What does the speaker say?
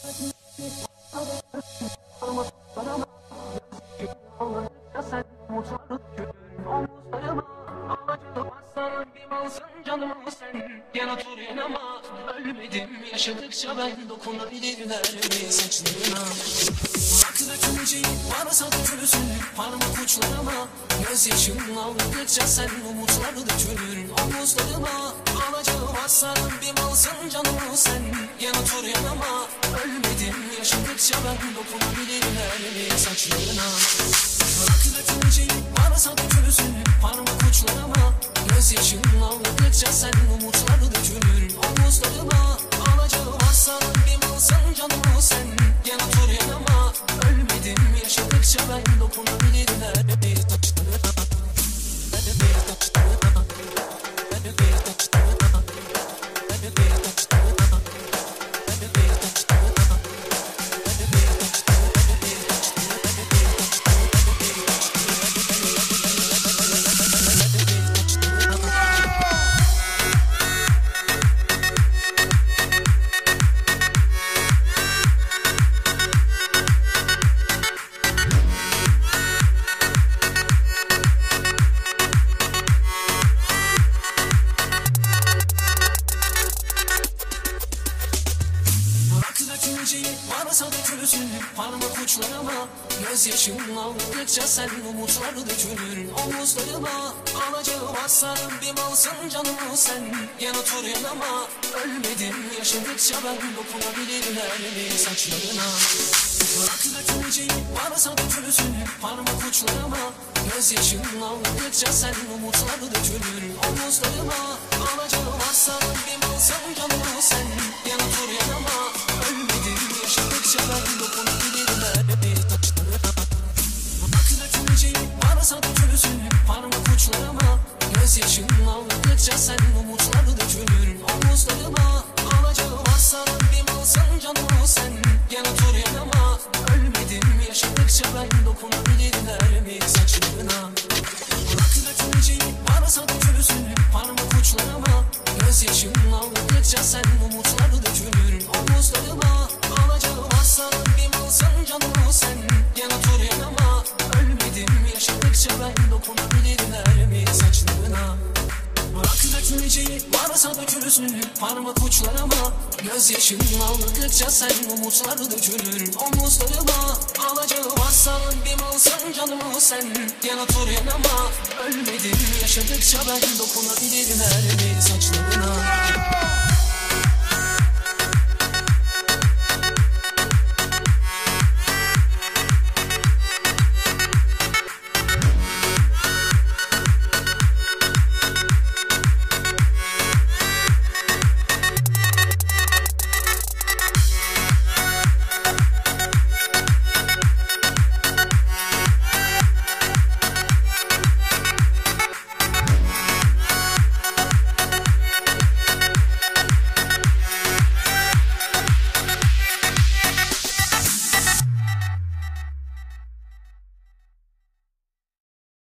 Canımı sen yana otur yanıma. Ölmedim yaşadıkça ben dokunabilirim her saçlarına. Bırak döküleceği varsa dökülsün parmak uçlarıma. Gözyaşım aldıkça sen umutlar dökülür omuzlarıma. Alacağı varsa bir malsın canımı sen yana otur yanıma. Ölmedim yaşadıkça ben dokunabilirim her saçlarına. Bırak döküleceği varsa dökülsün parmak uçlarıma. Gözyaşım aldıkça sen umutlar dökülür omuzlarıma. Alacağı varsa bir malsın canımı sen yana otur yanıma. Ölmedim yaşadıkça ben dokunabilirim her bir saçlarına. Varsa dökülsün parmak uçlarıma. Gözyaşım aldıkça sen umutlar dökülür omuzlarıma. Alacağı varsa bir malsın canımı sen yana otur yanıma. Ölmedim yaşadıkça ben dokunabilirim her bir saçlarına. Bırak döküleceği varsa dökülsün parmak uçlarıma. Gözyaşım aldıkça sen umutlar dökülür omuzlarıma. Alacağı varsa bir malsın canımı sen yana otur yanıma. Ölmedim yaşadıkça ben dokunabilirim her bir saçlarına. Bırak döküleceği varsa dökülsün parmak uçlarıma. Gözyaşım aldıkça sen umutlar dökülür omuzlarıma. Alacağı varsa bir malsın canımı sen yana otur yanıma. Ölmedim yaşadıkça ben dokunabilirim her bir saçlarına. Bırak döküleceği varsa dökülsün parmak uçlarıma. Gözyaşım aldıkça sen umutlar dökülür omuzlarıma. Alacağı varsa bir malsın canımı sen yana otur yanıma. Ölmedim yaşadıkça ben dokunabilirim her bir saçlarına. Bırak döküleceği varsa dökülsün parmak uçlarıma. Gözyaşım aldıkça sen umutlar dökülür omuzlarıma. Alacağı varsa bir malsın canımı sen yana otur yanıma. Ölmedim yaşadıkça ben dokunabilirim her bir saçlarına.